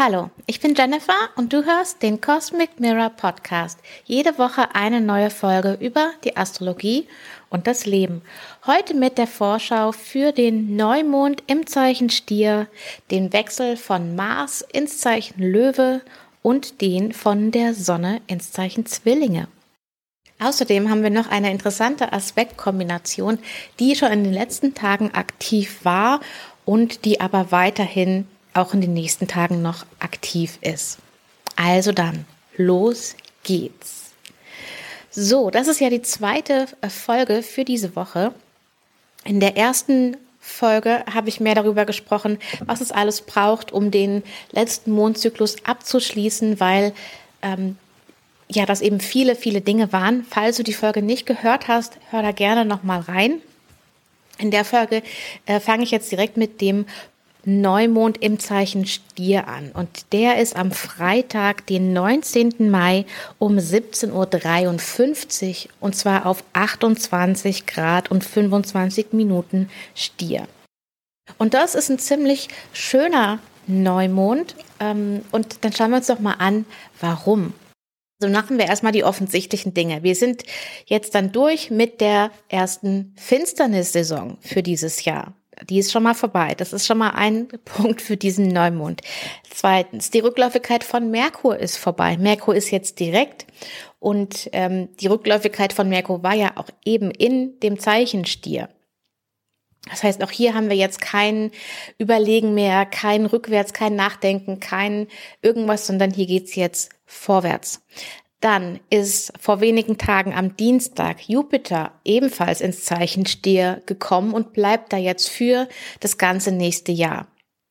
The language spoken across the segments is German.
Hallo, ich bin Jennifer und du hörst den Cosmic Mirror Podcast. Jede Woche eine neue Folge über die Astrologie und das Leben. Heute mit der Vorschau für den Neumond im Zeichen Stier, den Wechsel von Mars ins Zeichen Löwe und den von der Sonne ins Zeichen Zwillinge. Außerdem haben wir noch eine interessante Aspektkombination, die schon in den letzten Tagen aktiv war und die aber weiterhin auch in den nächsten Tagen noch aktiv ist. Also dann, los geht's. So, das ist ja die zweite Folge für diese Woche. In der ersten Folge habe ich mehr darüber gesprochen, was es alles braucht, um den letzten Mondzyklus abzuschließen, weil das eben viele, viele Dinge waren. Falls du die Folge nicht gehört hast, hör da gerne nochmal rein. In der Folge fange ich jetzt direkt mit dem Neumond im Zeichen Stier an. Und der ist am Freitag, den 19. Mai um 17.53 Uhr und zwar auf 28 Grad und 25 Minuten Stier. Und das ist ein ziemlich schöner Neumond. Und dann schauen wir uns doch mal an, warum. Also machen wir erstmal die offensichtlichen Dinge. Wir sind jetzt dann durch mit der ersten Finsternissaison für dieses Jahr. Die ist schon mal vorbei. Das ist schon mal ein Punkt für diesen Neumond. Zweitens, die Rückläufigkeit von Merkur ist vorbei. Merkur ist jetzt direkt und die Rückläufigkeit von Merkur war ja auch eben in dem Zeichen Stier. Das heißt, auch hier haben wir jetzt kein Überlegen mehr, kein Rückwärts, kein Nachdenken, kein irgendwas, sondern hier geht's jetzt vorwärts. Dann ist vor wenigen Tagen am Dienstag Jupiter ebenfalls ins Zeichen Stier gekommen und bleibt da jetzt für das ganze nächste Jahr.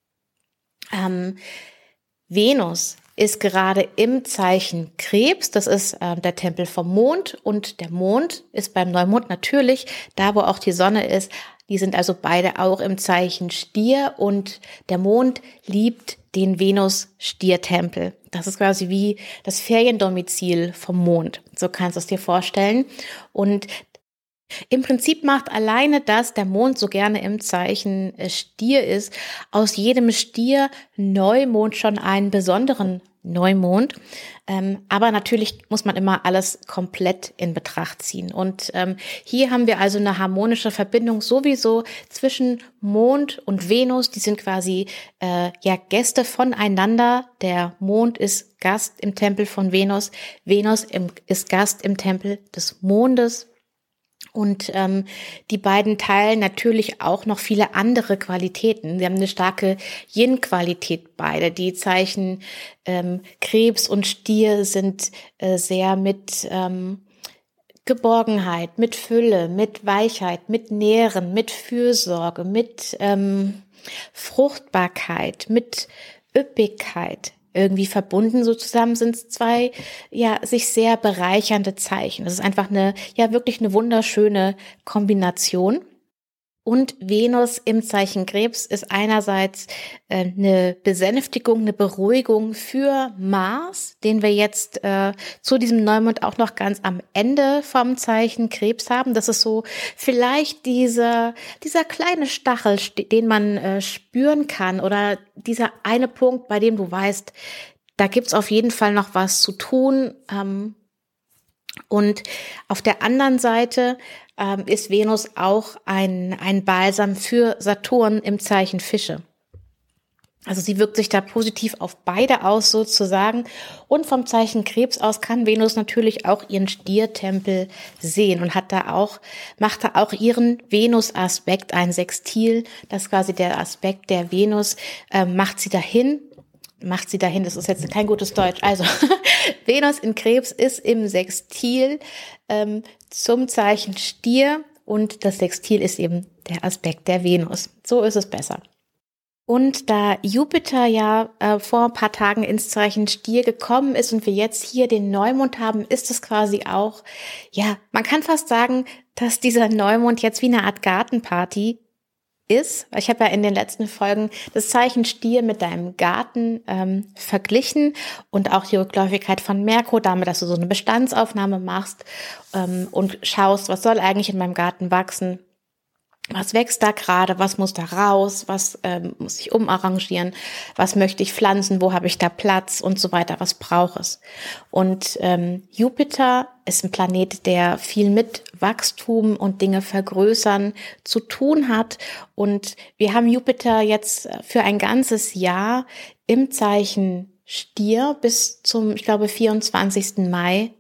Venus ist gerade im Zeichen Krebs, das ist der Tempel vom Mond und der Mond ist beim Neumond natürlich da, wo auch die Sonne ist. Die sind also beide auch im Zeichen Stier und der Mond liebt den Venus-Stier-Tempel. Das ist quasi wie das Feriendomizil vom Mond. So kannst du es dir vorstellen. Und im Prinzip macht alleine, dass der Mond so gerne im Zeichen Stier ist, aus jedem Stier Neumond schon einen besonderen Neumond. Aber natürlich muss man immer alles komplett in Betracht ziehen. Und hier haben wir also eine harmonische Verbindung sowieso zwischen Mond und Venus. Die sind quasi Gäste voneinander. Der Mond ist Gast im Tempel von Venus. Venus ist Gast im Tempel des Mondes. Und die beiden teilen natürlich auch noch viele andere Qualitäten. Sie haben eine starke Yin-Qualität beide. Die Zeichen Krebs und Stier sind sehr mit Geborgenheit, mit Fülle, mit Weichheit, mit Nähren, mit Fürsorge, mit Fruchtbarkeit, mit Üppigkeit irgendwie verbunden. So zusammen sind es zwei, sich sehr bereichernde Zeichen. Das ist einfach wirklich eine wunderschöne Kombination. Und Venus im Zeichen Krebs ist einerseits eine Besänftigung, eine Beruhigung für Mars, den wir jetzt zu diesem Neumond auch noch ganz am Ende vom Zeichen Krebs haben. Das ist so vielleicht dieser kleine Stachel, den man spüren kann, oder dieser eine Punkt, bei dem du weißt, da gibt's auf jeden Fall noch was zu tun. Und auf der anderen Seite ist Venus auch ein Balsam für Saturn im Zeichen Fische. Also sie wirkt sich da positiv auf beide aus sozusagen. Und vom Zeichen Krebs aus kann Venus natürlich auch ihren Stiertempel sehen und macht da auch ihren Venus-Aspekt, ein Sextil. Das ist quasi der Aspekt der Venus, macht sie dahin, das ist jetzt kein gutes Deutsch. Also Venus in Krebs ist im Sextil zum Zeichen Stier und das Sextil ist eben der Aspekt der Venus. So ist es besser. Und da Jupiter vor ein paar Tagen ins Zeichen Stier gekommen ist und wir jetzt hier den Neumond haben, ist es quasi auch, man kann fast sagen, dass dieser Neumond jetzt wie eine Art Gartenparty ist. Ich habe ja in den letzten Folgen das Zeichen Stier mit deinem Garten verglichen und auch die Rückläufigkeit von Merkur, damit, dass du so eine Bestandsaufnahme machst und schaust, was soll eigentlich in meinem Garten wachsen. Was wächst da gerade? Was muss da raus? Was muss ich umarrangieren? Was möchte ich pflanzen? Wo habe ich da Platz? Und so weiter. Was braucht es? Und Jupiter ist ein Planet, der viel mit Wachstum und Dinge vergrößern zu tun hat. Und wir haben Jupiter jetzt für ein ganzes Jahr im Zeichen Stier bis zum, ich glaube, 24. Mai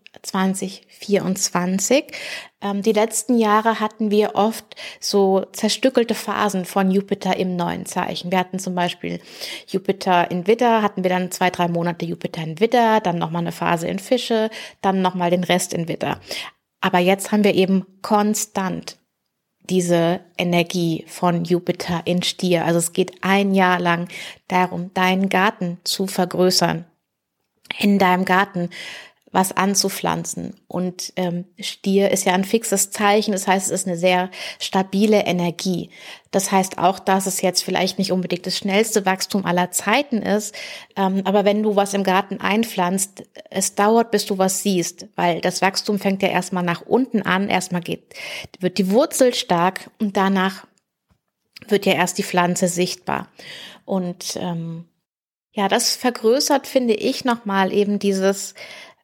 2024. Die letzten Jahre hatten wir oft so zerstückelte Phasen von Jupiter im neuen Zeichen. Wir hatten zum Beispiel Jupiter in Widder, hatten wir dann 2-3 Monate Jupiter in Widder, dann nochmal eine Phase in Fische, dann nochmal den Rest in Widder. Aber jetzt haben wir eben konstant diese Energie von Jupiter in Stier. Also es geht ein Jahr lang darum, deinen Garten zu vergrößern, in deinem Garten was anzupflanzen. Und Stier ist ja ein fixes Zeichen, das heißt, es ist eine sehr stabile Energie. Das heißt auch, dass es jetzt vielleicht nicht unbedingt das schnellste Wachstum aller Zeiten ist, aber wenn du was im Garten einpflanzt, es dauert, bis du was siehst, weil das Wachstum fängt ja erstmal nach unten an, erstmal wird die Wurzel stark und danach wird ja erst die Pflanze sichtbar. Und ja, das vergrößert, finde ich, nochmal eben dieses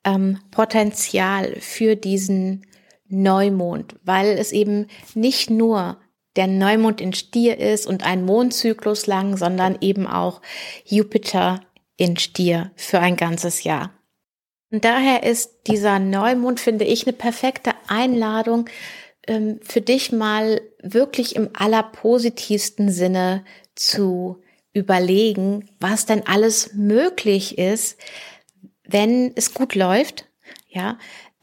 Potenzial für diesen Neumond, weil es eben nicht nur der Neumond in Stier ist und ein Mondzyklus lang, sondern eben auch Jupiter in Stier für ein ganzes Jahr. Und daher ist dieser Neumond, finde ich, eine perfekte Einladung für dich mal wirklich im allerpositivsten Sinne zu überlegen, was denn alles möglich ist, wenn es gut läuft, ja,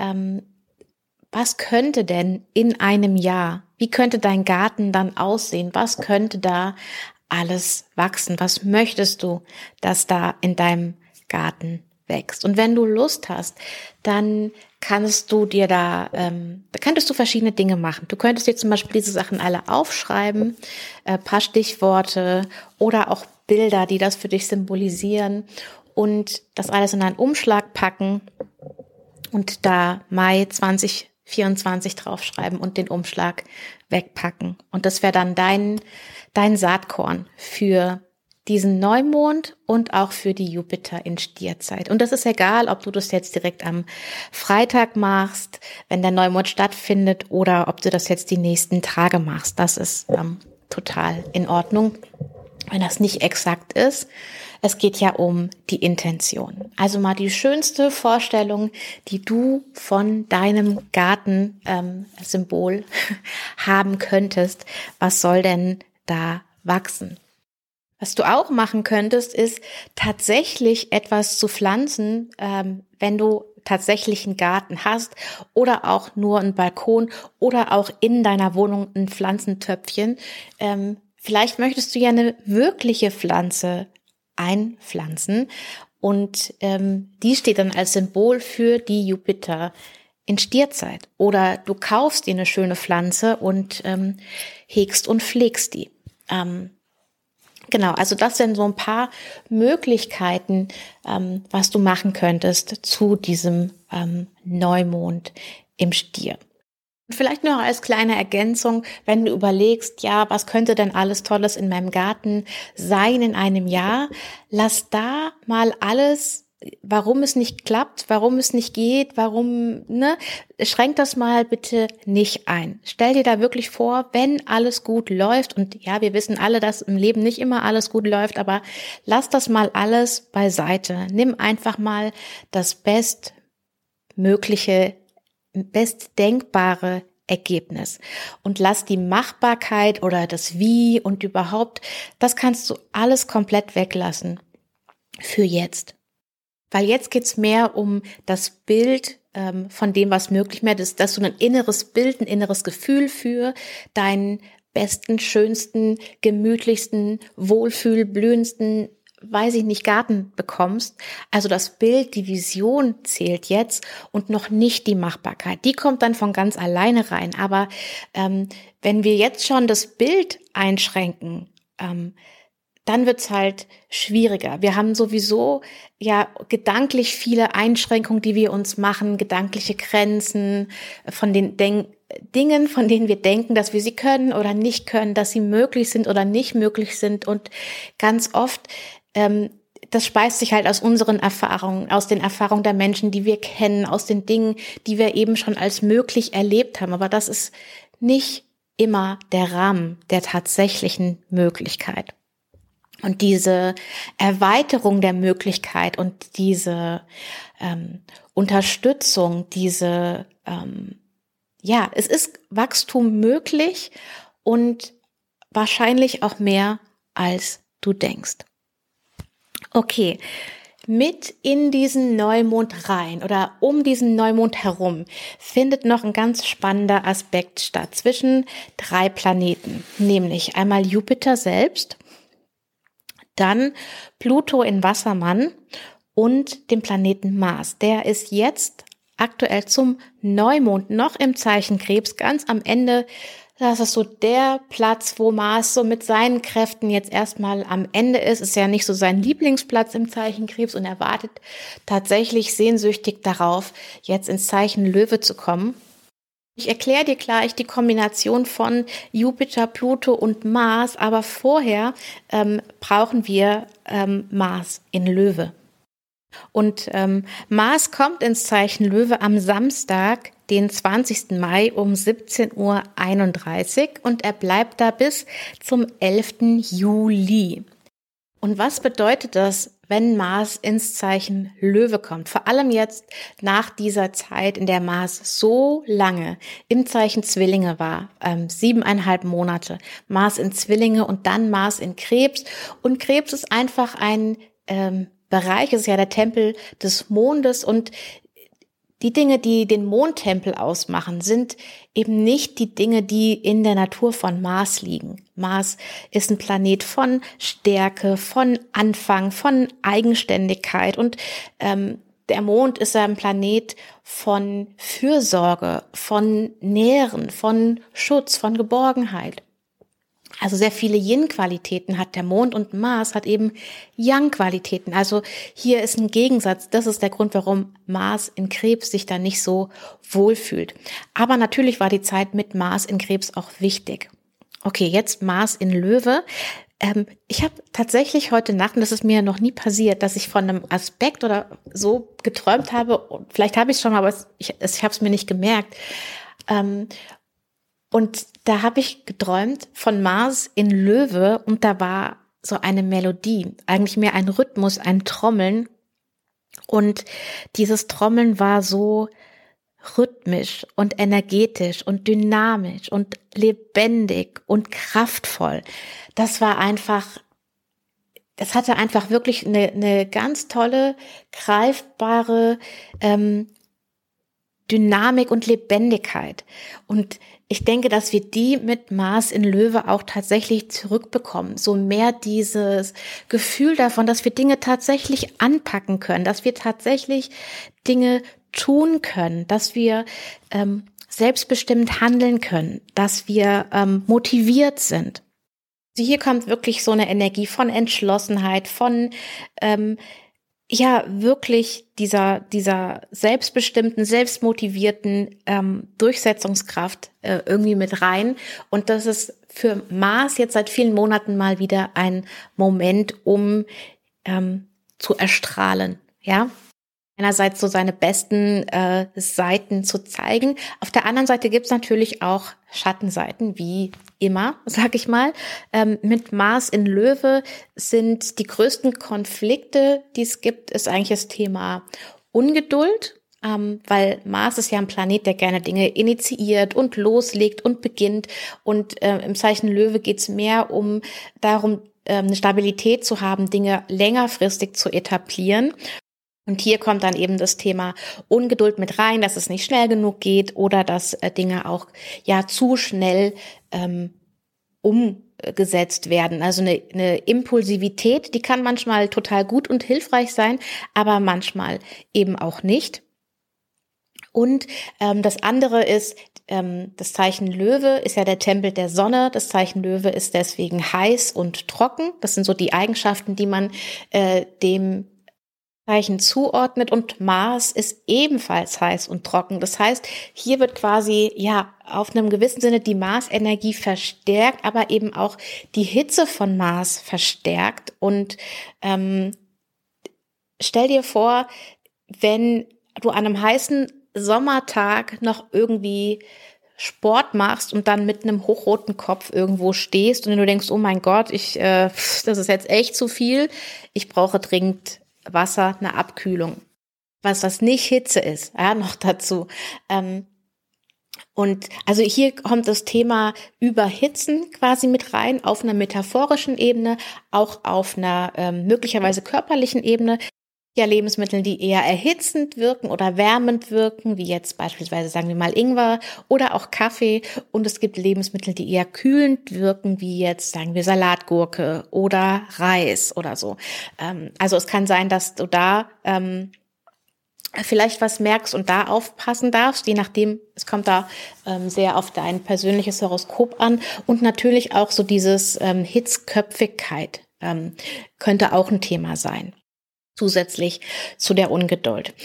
was könnte denn in einem Jahr, wie könnte dein Garten dann aussehen, was könnte da alles wachsen, was möchtest du, dass da in deinem Garten wächst? Und wenn du Lust hast, dann könntest du verschiedene Dinge machen. Du könntest dir zum Beispiel diese Sachen alle aufschreiben, paar Stichworte oder auch Bilder, die das für dich symbolisieren, und das alles in einen Umschlag packen und da Mai 2024 draufschreiben und den Umschlag wegpacken. Und das wäre dann dein Saatkorn für diesen Neumond und auch für die Jupiter in Stierzeit. Und das ist egal, ob du das jetzt direkt am Freitag machst, wenn der Neumond stattfindet, oder ob du das jetzt die nächsten Tage machst. Das ist total in Ordnung, wenn das nicht exakt ist. Es geht ja um die Intention. Also mal die schönste Vorstellung, die du von deinem Garten-Symbol haben könntest. Was soll denn da wachsen? Was du auch machen könntest, ist tatsächlich etwas zu pflanzen, wenn du tatsächlich einen Garten hast oder auch nur einen Balkon oder auch in deiner Wohnung ein Pflanzentöpfchen. Vielleicht möchtest du ja eine wirkliche Pflanze einpflanzen und die steht dann als Symbol für die Jupiter in Stierzeit. Oder du kaufst dir eine schöne Pflanze und hegst und pflegst die. Genau, also das sind so ein paar Möglichkeiten, was du machen könntest zu diesem Neumond im Stier. Vielleicht noch als kleine Ergänzung, wenn du überlegst, ja, was könnte denn alles Tolles in meinem Garten sein in einem Jahr? Lass da mal alles, warum es nicht klappt, warum es nicht geht, schränk das mal bitte nicht ein. Stell dir da wirklich vor, wenn alles gut läuft, und ja, wir wissen alle, dass im Leben nicht immer alles gut läuft, aber lass das mal alles beiseite. Nimm einfach mal das bestdenkbare Ergebnis und lass die Machbarkeit oder das Wie und überhaupt, das kannst du alles komplett weglassen für jetzt. Weil jetzt geht's mehr um das Bild von dem, was möglich mehr ist, dass du ein inneres Bild, ein inneres Gefühl für deinen besten, schönsten, gemütlichsten, wohlfühlblühendsten, weiß ich nicht, Garten bekommst. Also das Bild, die Vision zählt jetzt und noch nicht die Machbarkeit. Die kommt dann von ganz alleine rein. Aber wenn wir jetzt schon das Bild einschränken, dann wird's halt schwieriger. Wir haben sowieso ja gedanklich viele Einschränkungen, die wir uns machen, gedankliche Grenzen, von den Dingen, von denen wir denken, dass wir sie können oder nicht können, dass sie möglich sind oder nicht möglich sind. Und ganz oft, das speist sich halt aus unseren Erfahrungen, aus den Erfahrungen der Menschen, die wir kennen, aus den Dingen, die wir eben schon als möglich erlebt haben. Aber das ist nicht immer der Rahmen der tatsächlichen Möglichkeit. Und diese Erweiterung der Möglichkeit und diese Unterstützung, es ist Wachstum möglich und wahrscheinlich auch mehr, als du denkst. Okay, mit in diesen Neumond rein oder um diesen Neumond herum findet noch ein ganz spannender Aspekt statt zwischen 3 Planeten, nämlich einmal Jupiter selbst, dann Pluto in Wassermann und dem Planeten Mars. Der ist jetzt aktuell zum Neumond noch im Zeichen Krebs, ganz am Ende. Das ist so der Platz, wo Mars so mit seinen Kräften jetzt erstmal am Ende ist. Ist ja nicht so sein Lieblingsplatz im Zeichen Krebs und er wartet tatsächlich sehnsüchtig darauf, jetzt ins Zeichen Löwe zu kommen. Ich erkläre dir gleich die Kombination von Jupiter, Pluto und Mars, aber vorher brauchen wir Mars in Löwe. Und Mars kommt ins Zeichen Löwe am Samstag, den 20. Mai um 17:31 Uhr und er bleibt da bis zum 11. Juli. Und was bedeutet das, wenn Mars ins Zeichen Löwe kommt? Vor allem jetzt nach dieser Zeit, in der Mars so lange im Zeichen Zwillinge war, 7,5 Monate, Mars in Zwillinge und dann Mars in Krebs. Und Krebs ist einfach ein Bereich, es ist ja der Tempel des Mondes und die Dinge, die den Mondtempel ausmachen, sind eben nicht die Dinge, die in der Natur von Mars liegen. Mars ist ein Planet von Stärke, von Anfang, von Eigenständigkeit und der Mond ist ein Planet von Fürsorge, von Nähren, von Schutz, von Geborgenheit. Also sehr viele Yin-Qualitäten hat der Mond und Mars hat eben Yang-Qualitäten. Also hier ist ein Gegensatz. Das ist der Grund, warum Mars in Krebs sich da nicht so wohlfühlt. Aber natürlich war die Zeit mit Mars in Krebs auch wichtig. Okay, jetzt Mars in Löwe. Ich habe tatsächlich heute Nacht, und das ist mir noch nie passiert, dass ich von einem Aspekt oder so geträumt habe. Vielleicht habe ich es schon mal, aber ich habe es mir nicht gemerkt. Und da habe ich geträumt von Mars in Löwe und da war so eine Melodie, eigentlich mehr ein Rhythmus, ein Trommeln. Und dieses Trommeln war so rhythmisch und energetisch und dynamisch und lebendig und kraftvoll. Das hatte einfach wirklich eine ganz tolle, greifbare Dynamik und Lebendigkeit. Und ich denke, dass wir die mit Mars in Löwe auch tatsächlich zurückbekommen. So mehr dieses Gefühl davon, dass wir Dinge tatsächlich anpacken können, dass wir tatsächlich Dinge tun können, dass wir selbstbestimmt handeln können, dass wir motiviert sind. Also hier kommt wirklich so eine Energie von Entschlossenheit, von wirklich dieser selbstbestimmten, selbstmotivierten Durchsetzungskraft irgendwie mit rein. Und das ist für Mars jetzt seit vielen Monaten mal wieder ein Moment, um zu erstrahlen, ja. Einerseits so seine besten Seiten zu zeigen. Auf der anderen Seite gibt's natürlich auch Schattenseiten, wie immer, sag ich mal. Mit Mars in Löwe sind die größten Konflikte, die es gibt, ist eigentlich das Thema Ungeduld, weil Mars ist ja ein Planet, der gerne Dinge initiiert und loslegt und beginnt. Und im Zeichen Löwe geht's mehr darum, eine Stabilität zu haben, Dinge längerfristig zu etablieren. Und hier kommt dann eben das Thema Ungeduld mit rein, dass es nicht schnell genug geht oder dass Dinge auch zu schnell umgesetzt werden. Also eine Impulsivität, die kann manchmal total gut und hilfreich sein, aber manchmal eben auch nicht. Und das andere ist, das Zeichen Löwe ist ja der Tempel der Sonne. Das Zeichen Löwe ist deswegen heiß und trocken. Das sind so die Eigenschaften, die man dem Zeichen zuordnet und Mars ist ebenfalls heiß und trocken. Das heißt, hier wird quasi, ja, auf einem gewissen Sinne die Mars-Energie verstärkt, aber eben auch die Hitze von Mars verstärkt. Und stell dir vor, wenn du an einem heißen Sommertag noch irgendwie Sport machst und dann mit einem hochroten Kopf irgendwo stehst und du denkst, oh mein Gott, das ist jetzt echt zu viel. Ich brauche dringend Wasser, eine Abkühlung. Was nicht Hitze ist, ja, noch dazu. Und also hier kommt das Thema Überhitzen quasi mit rein, auf einer metaphorischen Ebene, auch auf einer möglicherweise körperlichen Ebene. Ja, Lebensmittel, die eher erhitzend wirken oder wärmend wirken, wie jetzt beispielsweise, sagen wir mal, Ingwer oder auch Kaffee. Und es gibt Lebensmittel, die eher kühlend wirken, wie jetzt, sagen wir, Salatgurke oder Reis oder so. Also es kann sein, dass du da vielleicht was merkst und da aufpassen darfst, je nachdem, es kommt da sehr auf dein persönliches Horoskop an. Und natürlich auch so dieses Hitzköpfigkeit könnte auch ein Thema sein. Zusätzlich zu der Ungeduld.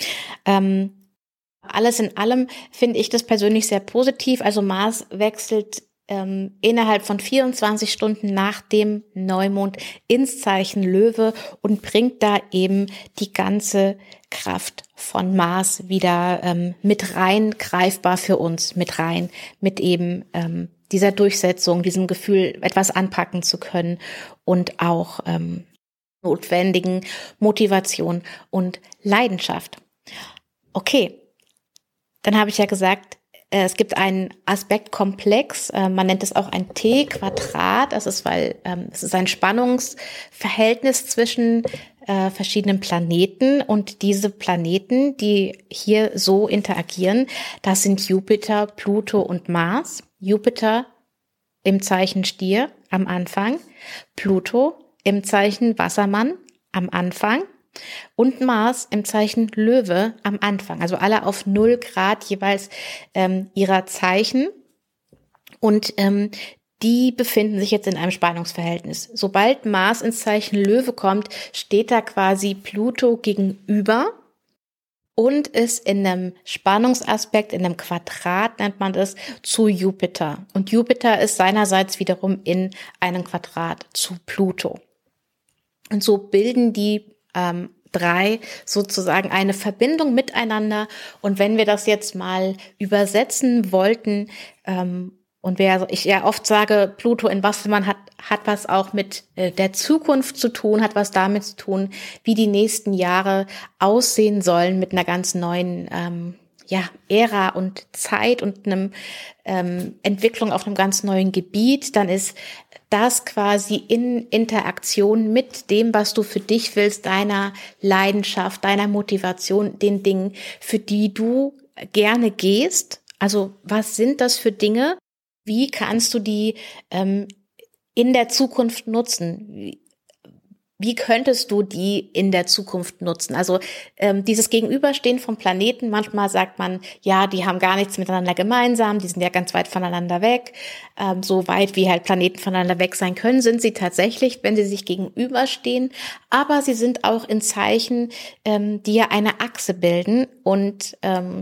Alles in allem finde ich das persönlich sehr positiv. Also Mars wechselt innerhalb von 24 Stunden nach dem Neumond ins Zeichen Löwe und bringt da eben die ganze Kraft von Mars wieder mit rein, greifbar für uns, mit rein, mit eben dieser Durchsetzung, diesem Gefühl, etwas anpacken zu können und auch notwendigen Motivation und Leidenschaft. Okay, dann habe ich ja gesagt, es gibt einen Aspektkomplex, man nennt es auch ein T-Quadrat, das ist, weil es ist ein Spannungsverhältnis zwischen verschiedenen Planeten und diese Planeten, die hier so interagieren, das sind Jupiter, Pluto und Mars. Jupiter im Zeichen Stier am Anfang, Pluto im Zeichen Wassermann am Anfang und Mars im Zeichen Löwe am Anfang. Also alle auf 0 Grad jeweils ihrer Zeichen. Und die befinden sich jetzt in einem Spannungsverhältnis. Sobald Mars ins Zeichen Löwe kommt, steht da quasi Pluto gegenüber und ist in einem Spannungsaspekt, in einem Quadrat nennt man das, zu Jupiter. Und Jupiter ist seinerseits wiederum in einem Quadrat zu Pluto. Und so bilden die 3 sozusagen eine Verbindung miteinander. Und wenn wir das jetzt mal übersetzen wollten, und ich ja oft sage, Pluto in Wassermann hat was auch mit der Zukunft zu tun, hat was damit zu tun, wie die nächsten Jahre aussehen sollen mit einer ganz neuen Ära und Zeit und einem Entwicklung auf einem ganz neuen Gebiet, dann ist das quasi in Interaktion mit dem, was du für dich willst, deiner Leidenschaft, deiner Motivation, den Dingen, für die du gerne gehst. Also was sind das für Dinge? Wie kannst du die in der Zukunft nutzen? Wie könntest du die in der Zukunft nutzen? Also dieses Gegenüberstehen von Planeten, manchmal sagt man, ja, die haben gar nichts miteinander gemeinsam, die sind ja ganz weit voneinander weg. So weit wie halt Planeten voneinander weg sein können, sind sie tatsächlich, wenn sie sich gegenüberstehen. Aber sie sind auch in Zeichen, die ja eine Achse bilden. Und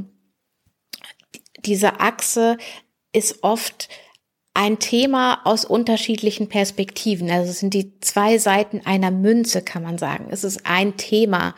diese Achse ist oft ein Thema aus unterschiedlichen Perspektiven. Also es sind die 2 Seiten einer Münze, kann man sagen. Es ist ein Thema.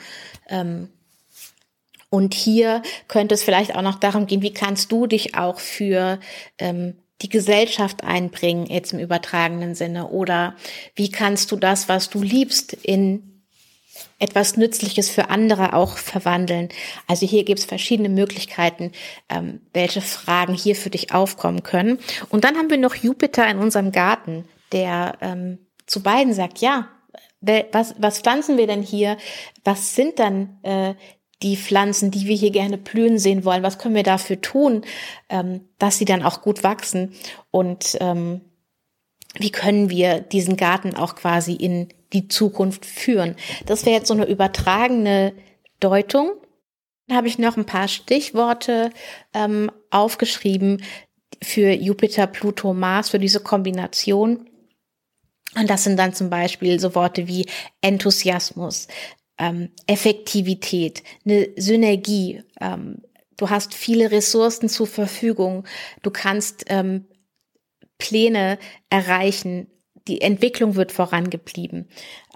Und hier könnte es vielleicht auch noch darum gehen, wie kannst du dich auch für die Gesellschaft einbringen, jetzt im übertragenen Sinne? Oder wie kannst du das, was du liebst, in etwas Nützliches für andere auch verwandeln? Also hier gibt es verschiedene Möglichkeiten, welche Fragen hier für dich aufkommen können. Und dann haben wir noch Jupiter in unserem Garten, der zu beiden sagt, ja, was pflanzen wir denn hier? Was sind dann die Pflanzen, die wir hier gerne blühen sehen wollen? Was können wir dafür tun, dass sie dann auch gut wachsen? Und wie können wir diesen Garten auch quasi in die Zukunft führen? Das wäre jetzt so eine übertragene Deutung. Dann habe ich noch ein paar Stichworte aufgeschrieben für Jupiter, Pluto, Mars, für diese Kombination. Und das sind dann zum Beispiel so Worte wie Enthusiasmus, Effektivität, eine Synergie. Du hast viele Ressourcen zur Verfügung. Du kannst Pläne erreichen. Die Entwicklung wird vorangetrieben.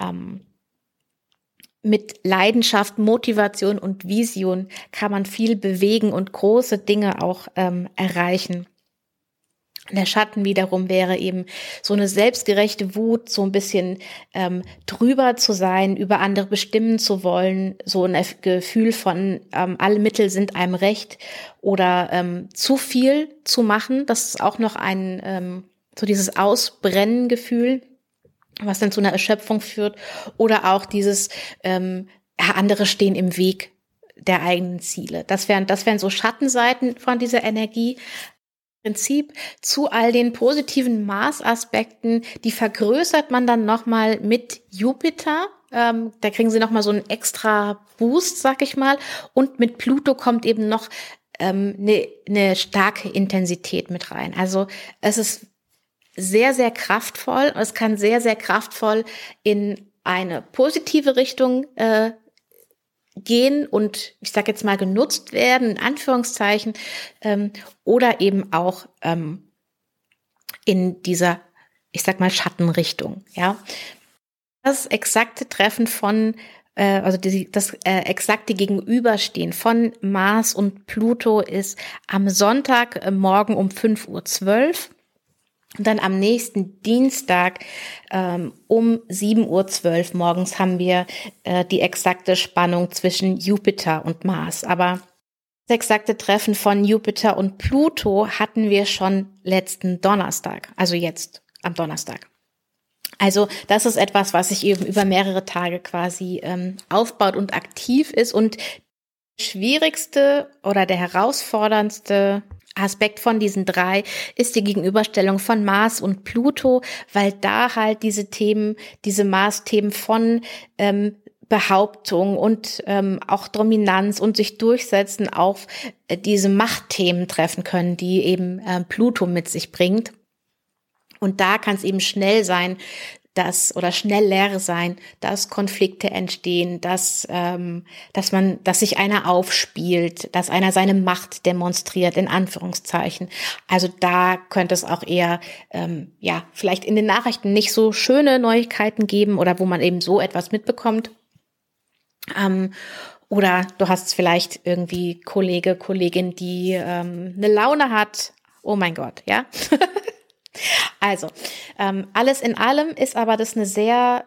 Mit Leidenschaft, Motivation und Vision kann man viel bewegen und große Dinge auch erreichen. Der Schatten wiederum wäre eben so eine selbstgerechte Wut, so ein bisschen drüber zu sein, über andere bestimmen zu wollen, so ein Gefühl von alle Mittel sind einem recht oder zu viel zu machen. Das ist auch noch ein so dieses Ausbrennen-Gefühl, was dann zu einer Erschöpfung führt, oder auch dieses andere stehen im Weg der eigenen Ziele. Das wären so Schattenseiten von dieser Energie. Prinzip zu all den positiven Mars-Aspekten, die vergrößert man dann nochmal mit Jupiter. Da kriegen sie nochmal so einen extra Boost, sag ich mal. Und mit Pluto kommt eben noch eine starke Intensität mit rein. Also es ist sehr, sehr kraftvoll. Es kann sehr, sehr kraftvoll in eine positive Richtung gehen und ich sage jetzt mal genutzt werden, in Anführungszeichen, oder eben auch in dieser, ich sag mal, Schattenrichtung. Ja, das exakte Treffen von, das exakte Gegenüberstehen von Mars und Pluto ist am Sonntagmorgen um 5:12 Uhr. Und dann am nächsten Dienstag um 7:12 Uhr morgens haben wir die exakte Spannung zwischen Jupiter und Mars. Aber das exakte Treffen von Jupiter und Pluto hatten wir schon letzten Donnerstag, also jetzt am Donnerstag. Also das ist etwas, was sich eben über mehrere Tage quasi aufbaut und aktiv ist. Und der schwierigste oder der herausforderndste Aspekt von diesen drei ist die Gegenüberstellung von Mars und Pluto, weil da halt diese Themen, diese Mars-Themen von Behauptung und auch Dominanz und sich durchsetzen auf diese Machtthemen treffen können, die eben Pluto mit sich bringt. Und da kann es eben schnell sein, schneller sein, dass Konflikte entstehen, dass sich einer aufspielt, dass einer seine Macht demonstriert, in Anführungszeichen. Also da könnte es auch eher, vielleicht in den Nachrichten nicht so schöne Neuigkeiten geben oder wo man eben so etwas mitbekommt. Oder du hast vielleicht irgendwie Kollegin, die eine Laune hat. Oh mein Gott, ja. Also, alles in allem ist aber das eine sehr,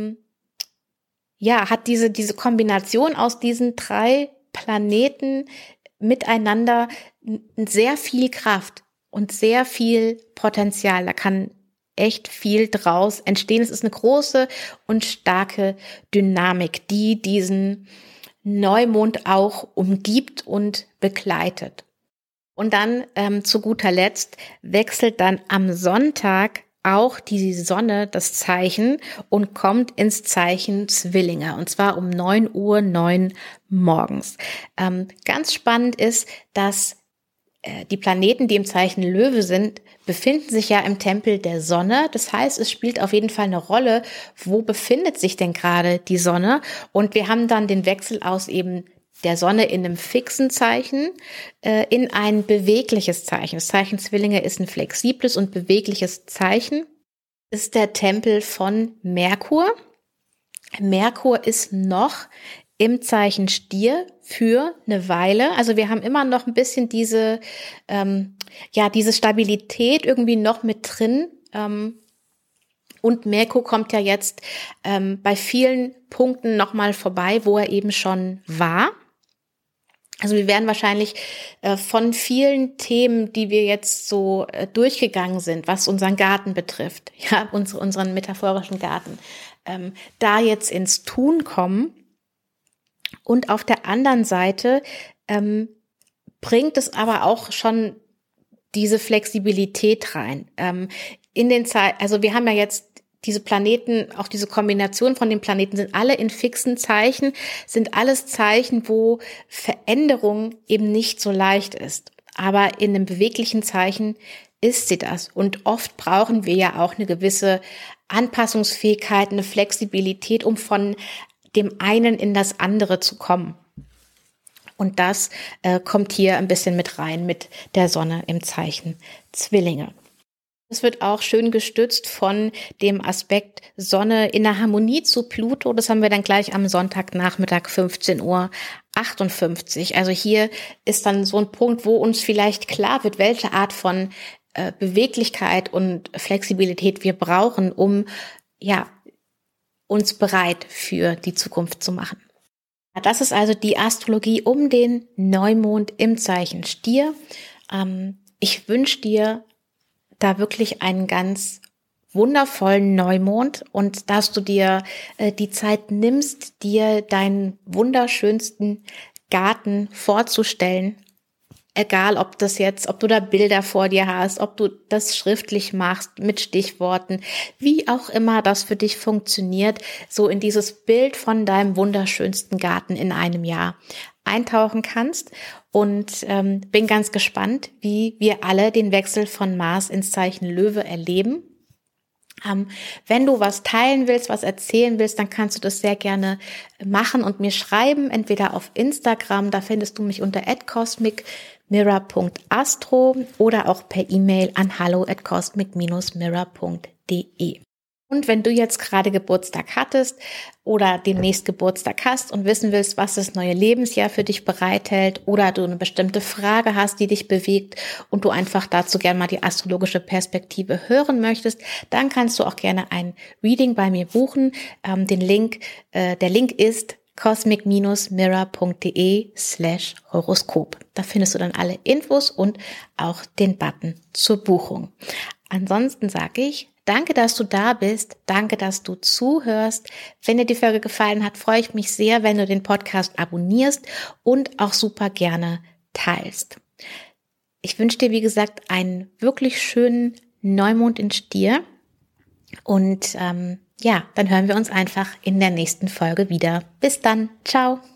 hat diese Kombination aus diesen drei Planeten miteinander sehr viel Kraft und sehr viel Potenzial. Da kann echt viel draus entstehen. Es ist eine große und starke Dynamik, die diesen Neumond auch umgibt und begleitet. Und dann zu guter Letzt wechselt dann am Sonntag auch die Sonne das Zeichen und kommt ins Zeichen Zwillinge, und zwar um 9:09 Uhr morgens. Ganz spannend ist, dass die Planeten, die im Zeichen Löwe sind, befinden sich ja im Tempel der Sonne. Das heißt, es spielt auf jeden Fall eine Rolle, wo befindet sich denn gerade die Sonne? Und wir haben dann den Wechsel aus eben der Sonne in einem fixen Zeichen in ein bewegliches Zeichen. Das Zeichen Zwillinge ist ein flexibles und bewegliches Zeichen. Das ist der Tempel von Merkur. Merkur ist noch im Zeichen Stier für eine Weile. Also wir haben immer noch ein bisschen diese Stabilität irgendwie noch mit drin. Und Merkur kommt ja jetzt bei vielen Punkten nochmal vorbei, wo er eben schon war. Also wir werden wahrscheinlich von vielen Themen, die wir jetzt so durchgegangen sind, was unseren Garten betrifft, ja, unseren metaphorischen Garten, da jetzt ins Tun kommen. Und auf der anderen Seite bringt es aber auch schon diese Flexibilität rein. Also wir haben ja jetzt diese Planeten, auch diese Kombination von den Planeten sind alle in fixen Zeichen, sind alles Zeichen, wo Veränderung eben nicht so leicht ist. Aber in einem beweglichen Zeichen ist sie das. Und oft brauchen wir ja auch eine gewisse Anpassungsfähigkeit, eine Flexibilität, um von dem einen in das andere zu kommen. Und das kommt hier ein bisschen mit rein mit der Sonne im Zeichen Zwillinge. Es wird auch schön gestützt von dem Aspekt Sonne in der Harmonie zu Pluto. Das haben wir dann gleich am Sonntagnachmittag 15:58 Uhr. Also hier ist dann so ein Punkt, wo uns vielleicht klar wird, welche Art von Beweglichkeit und Flexibilität wir brauchen, um uns bereit für die Zukunft zu machen. Das ist also die Astrologie um den Neumond im Zeichen Stier. Ich wünsche dir da wirklich einen ganz wundervollen Neumond und dass du dir die Zeit nimmst, dir deinen wunderschönsten Garten vorzustellen. Egal, ob du da Bilder vor dir hast, ob du das schriftlich machst mit Stichworten, wie auch immer das für dich funktioniert, so in dieses Bild von deinem wunderschönsten Garten in einem Jahr eintauchen kannst und bin ganz gespannt, wie wir alle den Wechsel von Mars ins Zeichen Löwe erleben. Wenn du was teilen willst, was erzählen willst, dann kannst du das sehr gerne machen und mir schreiben, entweder auf Instagram, da findest du mich unter @cosmicmirror.astro oder auch per E-Mail an hallo@cosmic-mirror.de. Und wenn du jetzt gerade Geburtstag hattest oder demnächst Geburtstag hast und wissen willst, was das neue Lebensjahr für dich bereithält oder du eine bestimmte Frage hast, die dich bewegt und du einfach dazu gerne mal die astrologische Perspektive hören möchtest, dann kannst du auch gerne ein Reading bei mir buchen. Der Link ist cosmic-mirror.de/Horoskop. Da findest du dann alle Infos und auch den Button zur Buchung. Ansonsten sage ich, danke, dass du da bist. Danke, dass du zuhörst. Wenn dir die Folge gefallen hat, freue ich mich sehr, wenn du den Podcast abonnierst und auch super gerne teilst. Ich wünsche dir, wie gesagt, einen wirklich schönen Neumond in Stier. Und dann hören wir uns einfach in der nächsten Folge wieder. Bis dann. Ciao.